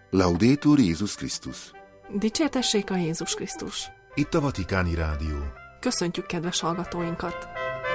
Laudetur Jézus Krisztus. Dicsértessék a Jézus Krisztus. Itt a Vatikáni Rádió. Köszöntjük kedves hallgatóinkat!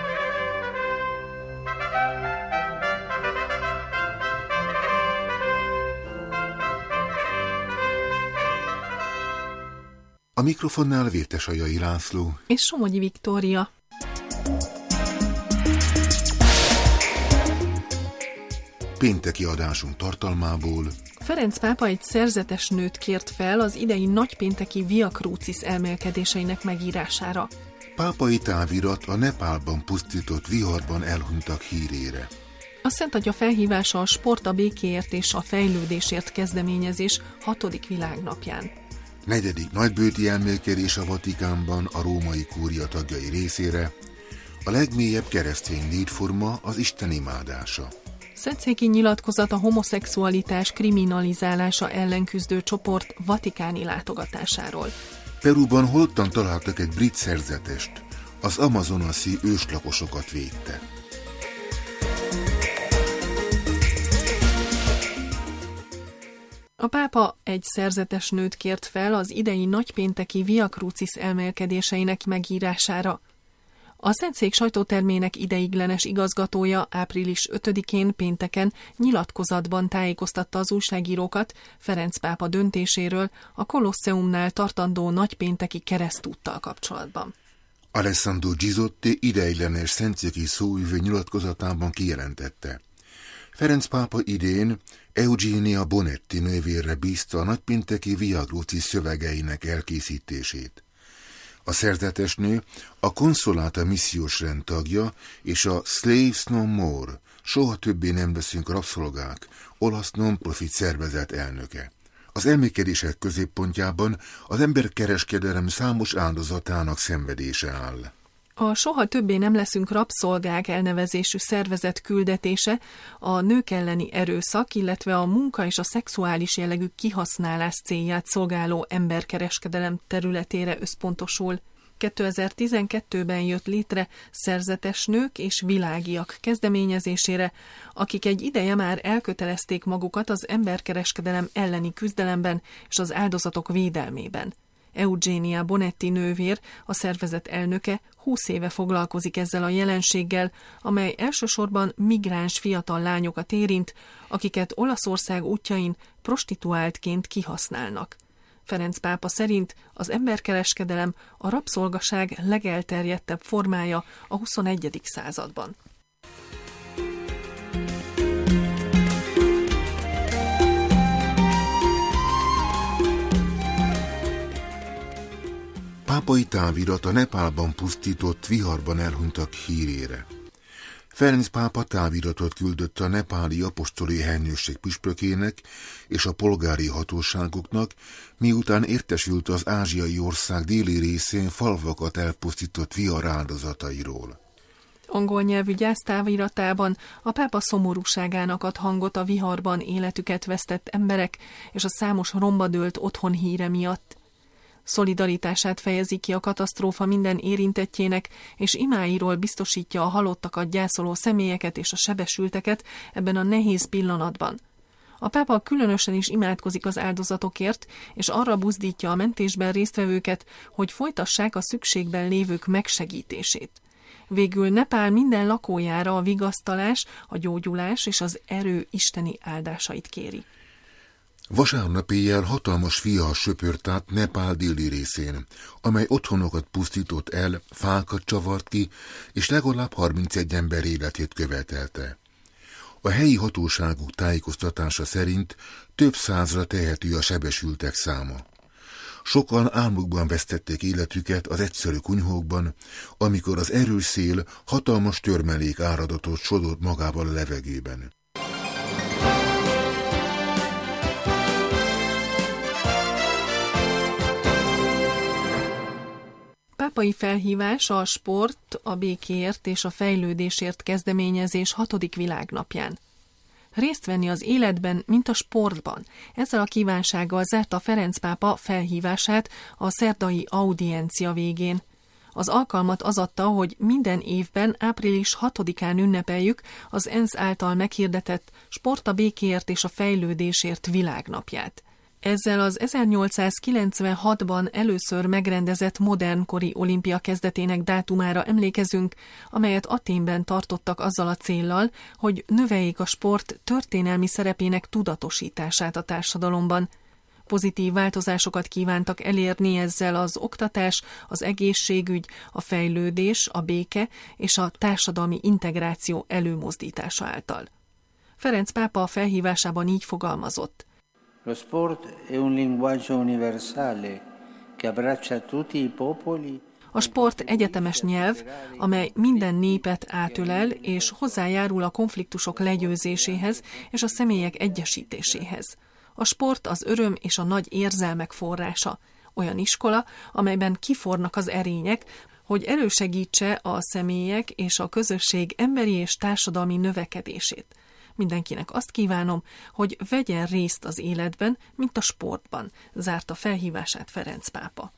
A mikrofonnál Vértesajai László és Somogyi Viktória. Pénteki adásunk tartalmából: Ferenc pápa egy szerzetes nőt kért fel az idei nagypénteki Via Crucis elmélkedéseinek megírására. Pápai távirat a Nepálban pusztított viharban elhunytak hírére. A Szent Atya felhívása a Sport a békéért és a fejlődésért kezdeményezés 6. világnapján. 4. nagybőti elmélkedés a Vatikánban a római kúria tagjai részére. A legmélyebb keresztény létforma az Isten imádása. Szentszéki nyilatkozat a homoszexualitás kriminalizálása ellen küzdő csoport vatikáni látogatásáról. Perúban holtan találtak egy brit szerzetest, az amazonasi őslakosokat védte. A pápa egy szerzetes nőt kért fel az idei nagypénteki Via Crucis elmélkedéseinek megírására. A Szentszék sajtótermének ideiglenes igazgatója április 5-én pénteken nyilatkozatban tájékoztatta az újságírókat Ferenc pápa döntéséről a Kolosseumnál tartandó nagypénteki keresztúttal kapcsolatban. Alessandro Gisotti ideiglenes szentszéki szóvivő nyilatkozatában kijelentette: Ferenc pápa idén Eugenia Bonetti nővérre bízta a nagypénteki Via Crucis szövegeinek elkészítését. A szerzetesnő a Consolata missziós rend tagja és a Slaves No More, soha többé nem leszünk rabszolgák, olasz non-profit szervezet elnöke. Az elmélkedések középpontjában az emberkereskedelem számos áldozatának szenvedése áll. A soha többé nem leszünk rabszolgák elnevezésű szervezet küldetése a nők elleni erőszak, illetve a munka és a szexuális jellegű kihasználás célját szolgáló emberkereskedelem területére összpontosul. 2012-ben jött létre szerzetes nők és világiak kezdeményezésére, akik egy ideje már elkötelezték magukat az emberkereskedelem elleni küzdelemben és az áldozatok védelmében. Eugenia Bonetti nővér, a szervezet elnöke 20 éve foglalkozik ezzel a jelenséggel, amely elsősorban migráns fiatal lányokat érint, akiket Olaszország útjain prostituáltként kihasználnak. Ferenc pápa szerint az emberkereskedelem a rabszolgaság legelterjedtebb formája a 21. században. Pápai távirat a Nepálban pusztított viharban elhunytak hírére. Ferenc pápa táviratot küldött a nepáli apostoli hernyőség püspökének és a polgári hatóságoknak, miután értesült az ázsiai ország déli részén falvakat elpusztított vihar áldozatairól. Angol nyelvű gyásztáviratában a pápa szomorúságának ad hangot a viharban életüket vesztett emberek és a számos rombadőlt otthon híre miatt. Szolidaritását fejezi ki a katasztrófa minden érintettjének, és imáiról biztosítja a halottakat gyászoló személyeket és a sebesülteket ebben a nehéz pillanatban. A pápa különösen is imádkozik az áldozatokért, és arra buzdítja a mentésben résztvevőket, hogy folytassák a szükségben lévők megsegítését. Végül Nepál minden lakójára a vigasztalás, a gyógyulás és az erő isteni áldásait kéri. Vasárnap éjjel hatalmas vihar söpört át Nepál déli részén, amely otthonokat pusztított el, fákat csavart ki, és legalább 31 ember életét követelte. A helyi hatóságok tájékoztatása szerint több százra tehető a sebesültek száma. Sokan álmukban vesztették életüket az egyszerű kunyhókban, amikor az erős szél hatalmas törmelék áradatot sodort magával a levegőben. Pápai felhívás a Sport a békéért és a fejlődésért kezdeményezés 6. világnapján. Részt venni az életben, mint a sportban. Ezzel a kívánsággal zárta Ferenc pápa felhívását a szerdai audiencia végén. Az alkalmat az adta, hogy minden évben április 6-án ünnepeljük az ENSZ által meghirdetett Sport a békéért és a fejlődésért világnapját. Ezzel az 1896-ban először megrendezett modernkori olimpia kezdetének dátumára emlékezünk, amelyet Athénben tartottak azzal a céllal, hogy növeljék a sport történelmi szerepének tudatosítását a társadalomban. Pozitív változásokat kívántak elérni ezzel az oktatás, az egészségügy, a fejlődés, a béke és a társadalmi integráció előmozdítása által. Ferenc pápa felhívásában így fogalmazott. Lo sport è un linguaggio universale che abbraccia tutti i popoli. A sport egyetemes nyelv, amely minden népet átölel és hozzájárul a konfliktusok legyőzéséhez és a személyek egyesítéséhez. A sport az öröm és a nagy érzelmek forrása. Olyan iskola, amelyben kifornak az erények, hogy elősegítse a személyek és a közösség emberi és társadalmi növekedését. Mindenkinek azt kívánom, hogy vegyen részt az életben, mint a sportban, zárta felhívását Ferenc pápa.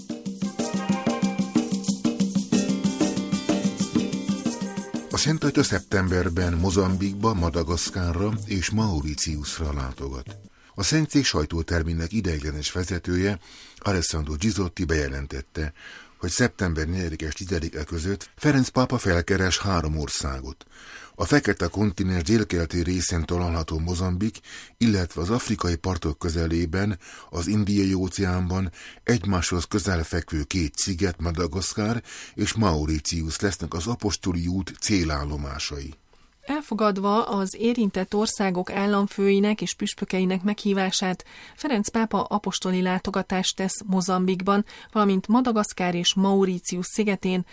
A Szent Atya szeptemberben Mozambikba, Madagaszkárra és Mauritiusra látogat. A Szentszék sajtótermének ideiglenes vezetője, Alessandro Gizotti bejelentette, hogy szeptember 4-es 10-e között Ferenc pápa felkeres 3 országot. A Fekete-kontinens délkeleti részén található Mozambik, illetve az afrikai partok közelében, az Indiai-óceánban egymáshoz közel fekvő 2 sziget, Madagaszkár és Mauritius lesznek az apostoli út célállomásai. Elfogadva az érintett országok államfőinek és püspökeinek meghívását, Ferenc pápa apostoli látogatást tesz Mozambikban, valamint Madagaszkár és Mauritius szigetén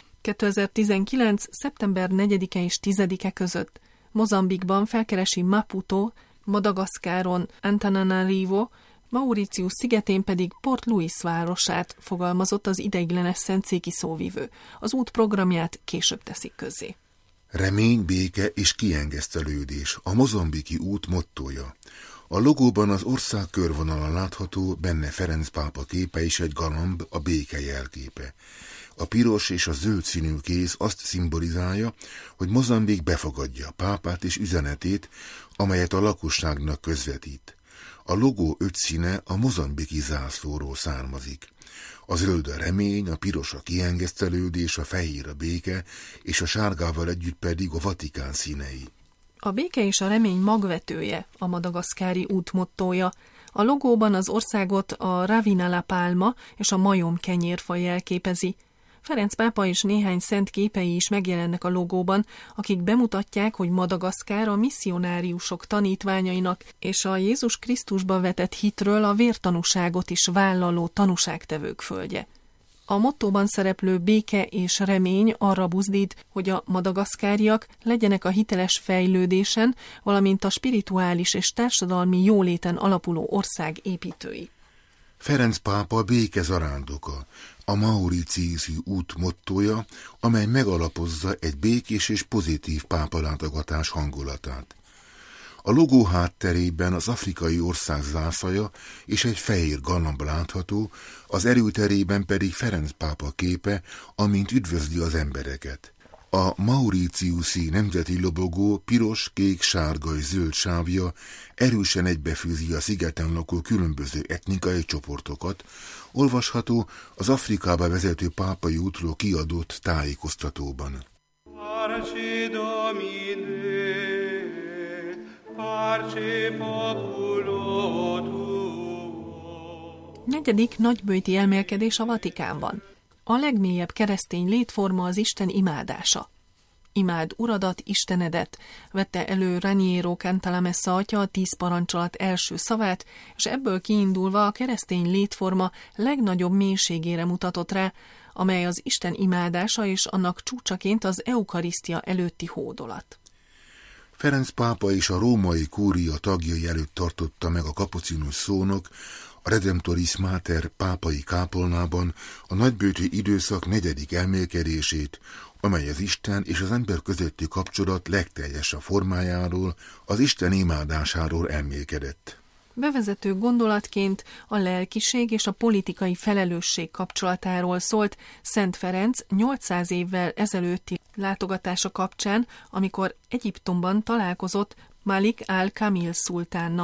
2019. szeptember 4-e és 10-e között. Mozambikban felkeresi Maputo, Madagaszkáron Antananarivo, Mauritius szigetén pedig Port Louis városát, fogalmazott az ideiglenes szentszéki szóvivő. Az út programját később teszik közzé. Remény, béke és kiengesztelődés a mozambiki út mottója. A logóban az ország körvonala látható, benne Ferenc pápa képe és egy galamb, a béke jelképe. A piros és a zöld színű kéz azt szimbolizálja, hogy Mozambik befogadja pápát és üzenetét, amelyet a lakosságnak közvetít. A logó 5 színe a mozambiki zászlóról származik. A zöld a remény, a piros a kiengesztelődés, a fehér a béke, és a sárgával együtt pedig a Vatikán színei. A béke és a remény magvetője a madagaszkári út mottója. A logóban az országot a Ravinala pálma és a majom kenyérfa jelképezi. Ferenc pápa és néhány szent képei is megjelennek a logóban, akik bemutatják, hogy Madagaszkár a misszionáriusok tanítványainak és a Jézus Krisztusba vetett hitről a vértanúságot is vállaló tanúságtevők földje. A mottóban szereplő béke és remény arra buzdít, hogy a madagaszkáriak legyenek a hiteles fejlődésen, valamint a spirituális és társadalmi jóléten alapuló ország építői. Ferenc pápa béke zarándoka, a Mauritiusi út mottója, amely megalapozza egy békés és pozitív pápalátogatás hangulatát. A logó hátterében az afrikai ország zászlaja és egy fehér galamb látható, az erőterében pedig Ferenc pápa képe, amint üdvözli az embereket. A Mauritiusi nemzeti lobogó piros, kék, sárga és zöld sávja erősen egybefűzi a szigeten lakó különböző etnikai csoportokat, olvasható az Afrikába vezető pápai útról kiadott tájékoztatóban. Negyedik nagyböjti elmélkedés a Vatikánban. A legmélyebb keresztény létforma az Isten imádása. Imád Uradat, Istenedet, vette elő Raniero Cantalamessa atya a 10 parancsolat első szavát, és ebből kiindulva a keresztény létforma legnagyobb mélységére mutatott rá, amely az Isten imádása és annak csúcsaként az eukarisztia előtti hódolat. Ferenc pápa és a római kúria tagjai előtt tartotta meg a kapucinus szónok a Redemptoris Mater pápai kápolnában a nagyböjti időszak 4. elmélkedését, amely az Isten és az ember közötti kapcsolat legteljesebb formájáról, az Isten imádásáról elmélkedett. Bevezető gondolatként a lelkiség és a politikai felelősség kapcsolatáról szólt Szent Ferenc 800 évvel ezelőtti látogatása kapcsán, amikor Egyiptomban találkozott Malik al-Kamil szultánnal.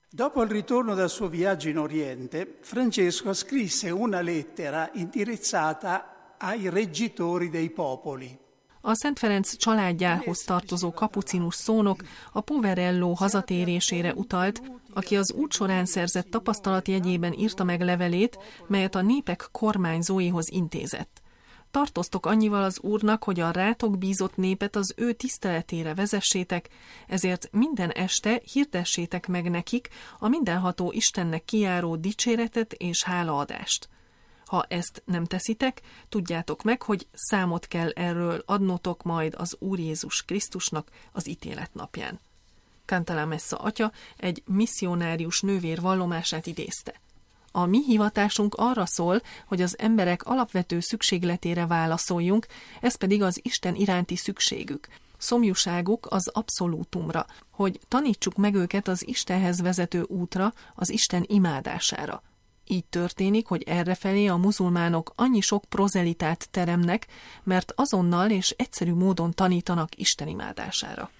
Dopo il ritorno dal suo viaggio in Oriente, Francesco scrisse una lettera indirizzata ai reggitori dei popoli. A Szent Ferenc családjához tartozó kapucinus szónok a Poverello hazatérésére utalt, aki az út során szerzett tapasztalat jegyében írta meg levelét, melyet a népek kormányzóihoz intézett. Tartoztok annyival az Úrnak, hogy a rátok bízott népet az ő tiszteletére vezessétek, ezért minden este hirdessétek meg nekik a mindenható Istennek kijáró dicséretet és hálaadást. Ha ezt nem teszitek, tudjátok meg, hogy számot kell erről adnotok majd az Úr Jézus Krisztusnak az ítélet napján. Cantalamessa atya egy misszionárius nővér vallomását idézte. A mi hivatásunk arra szól, hogy az emberek alapvető szükségletére válaszoljunk, ez pedig az Isten iránti szükségük, szomjúságuk az abszolútumra, hogy tanítsuk meg őket az Istenhez vezető útra, az Isten imádására. Így történik, hogy errefelé a muzulmánok annyi sok prozelitát teremnek, mert azonnal és egyszerű módon tanítanak Isten imádására.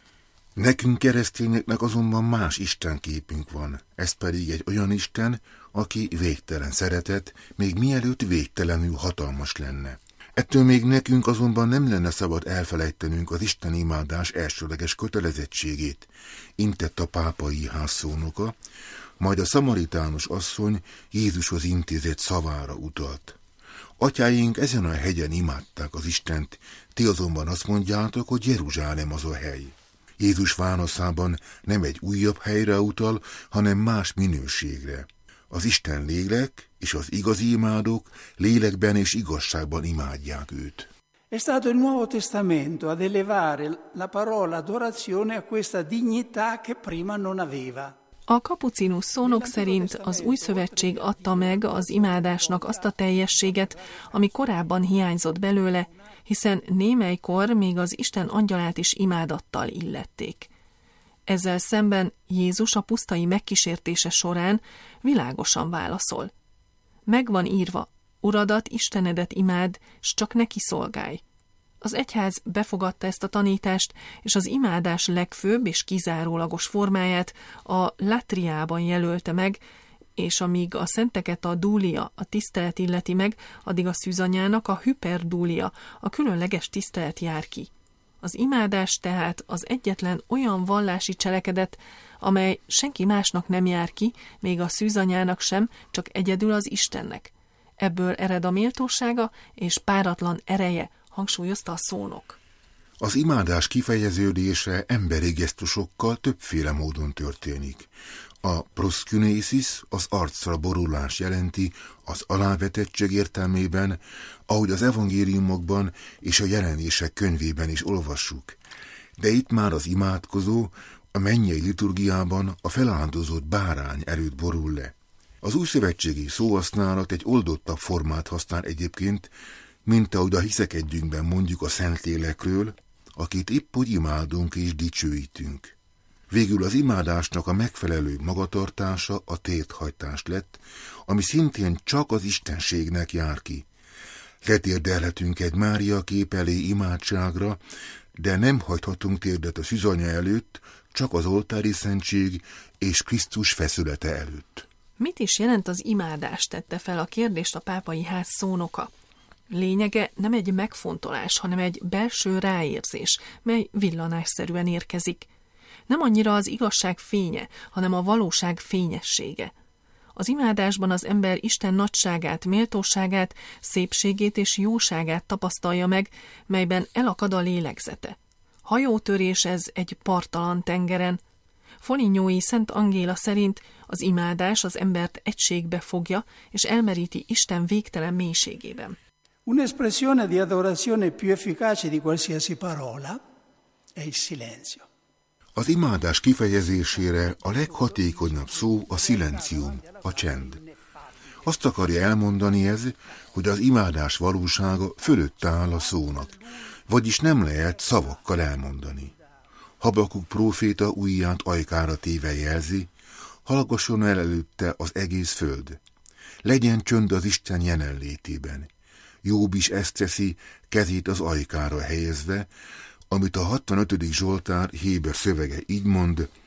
Nekünk keresztényeknek azonban más istenképünk van, ez pedig egy olyan Isten, aki végtelen szeretet, még mielőtt végtelenül hatalmas lenne. Ettől még nekünk azonban nem lenne szabad elfelejtenünk az Isten imádás elsőleges kötelezettségét, intett a pápai ház szónoka, majd a szamaritános asszony Jézushoz intézett szavára utalt. Atyáink ezen a hegyen imádták az Istent, ti azonban azt mondjátok, hogy Jeruzsálem az a hely. Jézus válaszában nem egy újabb helyre utal, hanem más minőségre. Az Isten lélek és az igazi imádók lélekben és igazságban imádják őt. È stato il Nuovo Testamento ad elevare la parola adorazione a questa dignità che prima non aveva. A kapucinus szónok szerint az új szövetség adta meg az imádásnak azt a teljességet, ami korábban hiányzott belőle, hiszen némelykor még az Isten angyalát is imádattal illették. Ezzel szemben Jézus a pusztai megkísértése során világosan válaszol. Megvan írva, Uradat, Istenedet imád, s csak neki szolgálj. Az egyház befogadta ezt a tanítást, és az imádás legfőbb és kizárólagos formáját a latriában jelölte meg, és amíg a szenteket a dúlia, a tisztelet illeti meg, addig a szűzanyának a hüperdúlia, a különleges tisztelet jár ki. Az imádás tehát az egyetlen olyan vallási cselekedet, amely senki másnak nem jár ki, még a szűzanyának sem, csak egyedül az Istennek. Ebből ered a méltósága és páratlan ereje, hangsúlyozta a szónok. Az imádás kifejeződése emberi gesztusokkal többféle módon történik. A proszkünészis, az arcra borulás jelenti az alávetettség értelmében, ahogy az evangéliumokban és a jelenések könyvében is olvassuk. De itt már az imádkozó a mennyei liturgiában a feláldozott bárány előtt borul le. Az újszövetségi szóhasználat egy oldottabb formát használ egyébként, mint ahogy a hiszekedjünkben mondjuk a Szentlélekről, akit épp úgy imádunk és dicsőítünk. Végül az imádásnak a megfelelő magatartása a térdhajtás lett, ami szintén csak az istenségnek jár ki. Letérdelhetünk egy Mária kép elé imádságra, de nem hajthatunk térdet a szűzanya előtt, csak az oltári szentség és Krisztus feszülete előtt. Mit is jelent az imádás, tette fel a kérdést a pápai ház szónoka. Lényege nem egy megfontolás, hanem egy belső ráérzés, mely villanásszerűen érkezik. Nem annyira az igazság fénye, hanem a valóság fényessége. Az imádásban az ember Isten nagyságát, méltóságát, szépségét és jóságát tapasztalja meg, melyben elakad a lélegzete. Hajótörés ez egy parttalan tengeren. Folignói Szent Angéla szerint az imádás az embert egységbe fogja, és elmeríti Isten végtelen mélységében. Un'espressione di adorazione più efficace di qualsiasi parola è il silenzio. Az imádás kifejezésére a leghatékonyabb szó a szilencium, a csend. Azt akarja elmondani ez, hogy az imádás valósága fölött áll a szónak, vagyis nem lehet szavakkal elmondani. Habakuk próféta ujját ajkára téve jelzi, hallgasson el előtte az egész föld. Legyen csönd az Isten jelenlétében. Jób is ezt teszi, kezét az ajkára helyezve, amit a 65. Zsoltár héber szövege így mond: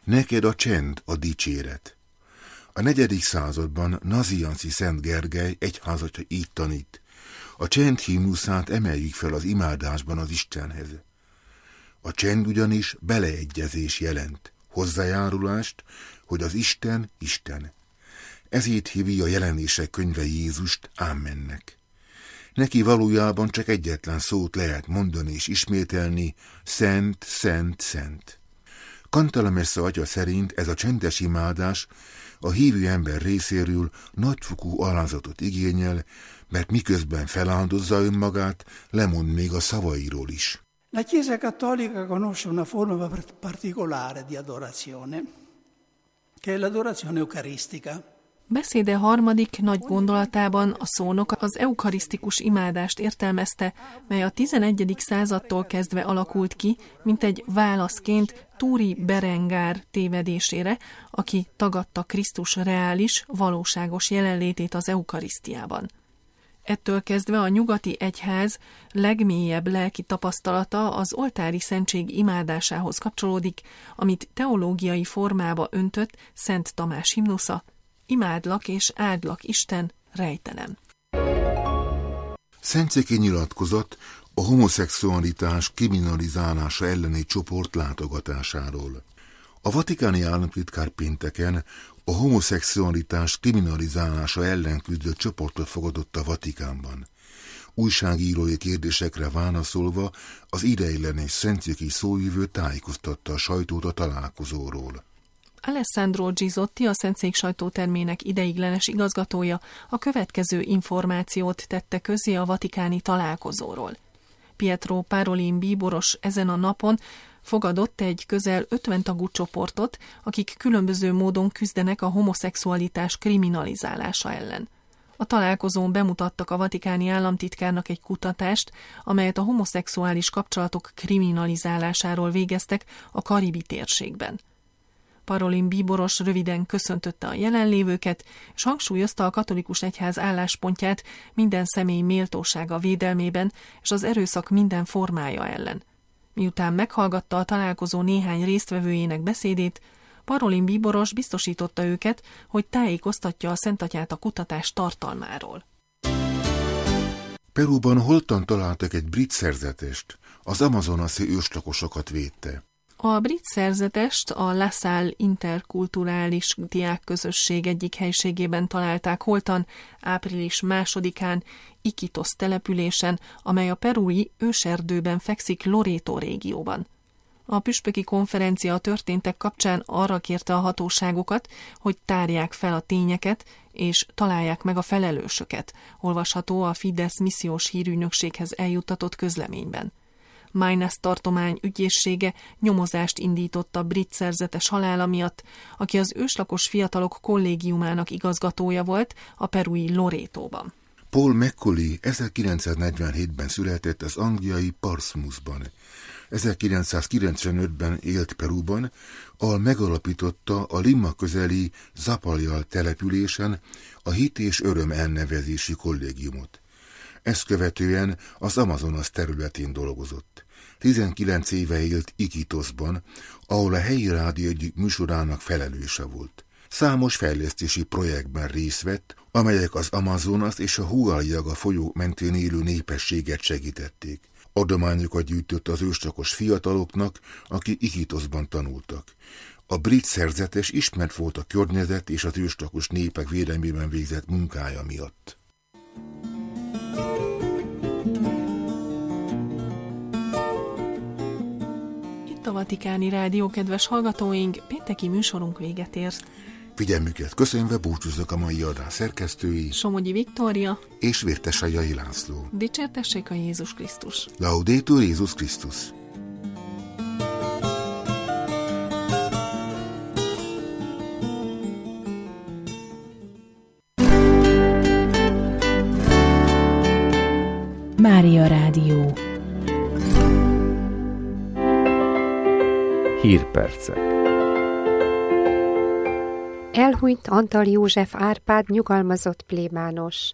neked a csend a dicséret. A 4. században Nazianzi Szent Gergely egyházatja így tanít: a csend himnuszát emeljük fel az imádásban az Istenhez. A csend ugyanis beleegyezés jelent, hozzájárulást, hogy az Isten Isten. Ezért hívja a Jelenések könyve Jézust Ámennek. Neki valójában csak egyetlen szót lehet mondani és ismételni: Szent, Szent, Szent. Cantalamessa atya szerint ez a csendes imádás a hívő ember részéről nagyfokú alázatot igényel, mert miközben feláldozza önmagát, lemond még a szavairól is. La Chiesa Cattolica conosce una forma particolare di adorazione, che è l'adorazione eucaristica. Beszéde harmadik nagy gondolatában a szónok az eukarisztikus imádást értelmezte, mely a 11. századtól kezdve alakult ki, mint egy válaszként Túri Berengár tévedésére, aki tagadta Krisztus reális, valóságos jelenlétét az eukarisztiában. Ettől kezdve a nyugati egyház legmélyebb lelki tapasztalata az oltári szentség imádásához kapcsolódik, amit teológiai formába öntött Szent Tamás himnusza: imádlak és áldlak Isten, rejtelen. Szentszéki nyilatkozat a homoszexualitás kriminalizálása elleni csoport látogatásáról. A vatikáni államtitkár pénteken a homoszexualitás kriminalizálása ellen küzdő csoportot fogadott a Vatikánban. Újságírói kérdésekre válaszolva az ideiglenes szentszéki szóvivő tájékoztatta a sajtót a találkozóról. Alessandro Gisotti, a Szentszék sajtótermének ideiglenes igazgatója a következő információt tette közzé a vatikáni találkozóról. Pietro Parolin bíboros ezen a napon fogadott egy közel 50 tagú csoportot, akik különböző módon küzdenek a homoszexualitás kriminalizálása ellen. A találkozón bemutattak a vatikáni államtitkárnak egy kutatást, amelyet a homoszexuális kapcsolatok kriminalizálásáról végeztek a karibi térségben. Parolin bíboros röviden köszöntötte a jelenlévőket, és hangsúlyozta a katolikus egyház álláspontját minden személy méltósága védelmében és az erőszak minden formája ellen. Miután meghallgatta a találkozó néhány résztvevőjének beszédét, Parolin bíboros biztosította őket, hogy tájékoztatja a Szentatyát a kutatás tartalmáról. Perúban holtan találtak egy brit szerzetest, az amazonasi őslakosokat védte. A brit szerzetest a La Salle interkulturális diákközösség egyik helységében találták holtan április 2-án Iquitos településen, amely a perui őserdőben fekszik Loreto régióban. A püspöki konferencia a történtek kapcsán arra kérte a hatóságokat, hogy tárják fel a tényeket és találják meg a felelősöket, olvasható a Fidesz missziós hírügynökséghez eljuttatott közleményben. Minas tartomány ügyészsége nyomozást indított a brit szerzetes halála miatt, aki az őslakos fiatalok kollégiumának igazgatója volt a perui Loretóban. Paul Macaulay 1947-ben született az angliai Portsmouthban. 1995-ben élt Perúban, ahol megalapította a Lima közeli Zapaljal településen a Hit és Öröm elnevezési kollégiumot. Ezt követően az Amazonas területén dolgozott. 19 éve élt Iquitosban, ahol a helyi rádió egyik műsorának felelőse volt. Számos fejlesztési projektben részt vett, amelyek az Amazonas és a Huallaga folyó mentén élő népességet segítették. Adományokat gyűjtött az őslakos fiataloknak, akik Iquitosban tanultak. A brit szerzetes ismert volt a környezet és az őslakos népek védelmében végzett munkája miatt. Itt a Vatikáni Rádió, kedves hallgatóink, pénteki műsorunk véget ért. Figyelmüket köszönve búcsúzok a mai adás szerkesztői, Somogyi Viktória és Vértesajai László. Dicsértessék a Jézus Krisztus! Laudetur Jézus Krisztus! Mária Rádió. Hírpercek. Elhunyt Antal József Árpád nyugalmazott plébános.